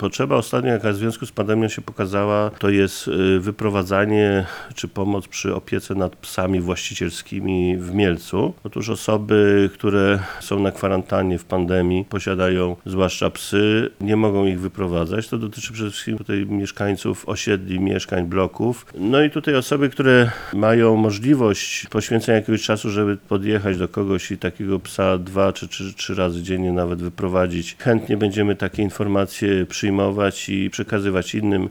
Potrzeba ostatnia, jaka w związku z pandemią się pokazała, to jest wyprowadzanie czy pomoc przy opiece nad psami właścicielskimi w Mielcu. Otóż osoby, które są na kwarantannie w pandemii, posiadają zwłaszcza psy, nie mogą ich wyprowadzać. To dotyczy przede wszystkim tutaj mieszkańców osiedli, mieszkań, bloków. No i tutaj osoby, które mają możliwość poświęcenia jakiegoś czasu, żeby podjechać do kogoś i takiego psa 2 czy 3 razy dziennie nawet wyprowadzić. Chętnie będziemy takie informacje przyjmować i przekazywać innym